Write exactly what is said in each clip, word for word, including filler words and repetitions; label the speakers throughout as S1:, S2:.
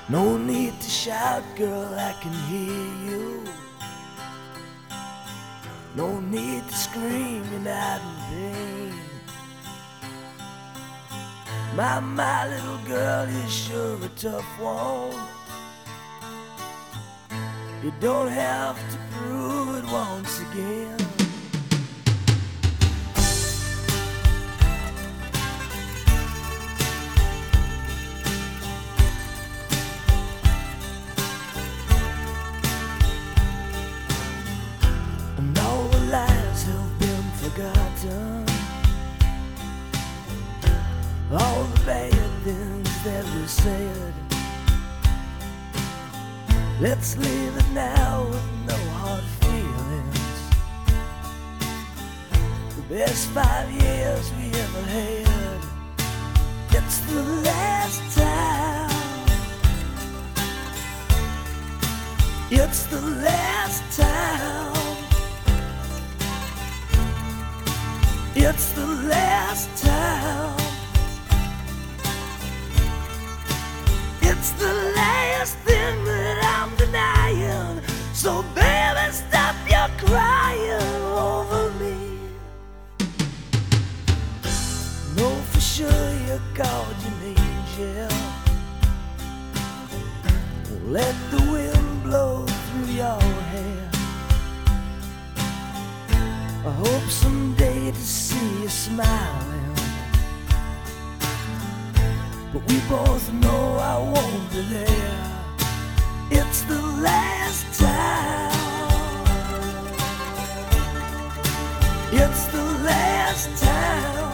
S1: No need to shout, girl, I can hear you. No need to scream, you're not in pain. My, my little girl, you're sure a tough one. You don't have to prove it once again. And all the lies have been forgotten, all the bad things that we said. Let's leave it now with no hard feelings. The best five years we ever had. It's the last time. It's the last time. It's the last time. It's the last thing that I'm denying. So baby, stop your crying over me. Know for sure you're guardian angel. Let the wind blow through your hair. I hope someday to see you smiling, but we both know I won't be there. It's the last time. It's the last time.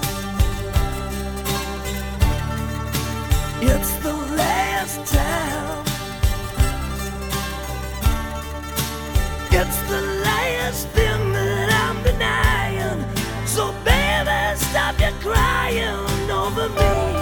S1: It's the last time. It's the last thing that I'm denying. So baby, stop your crying over me.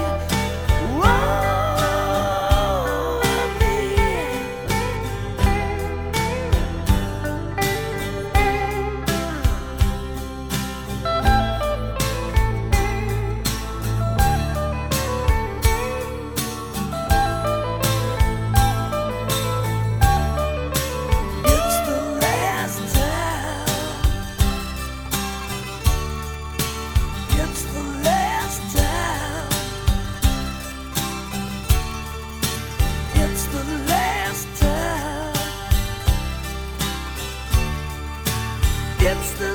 S1: It's the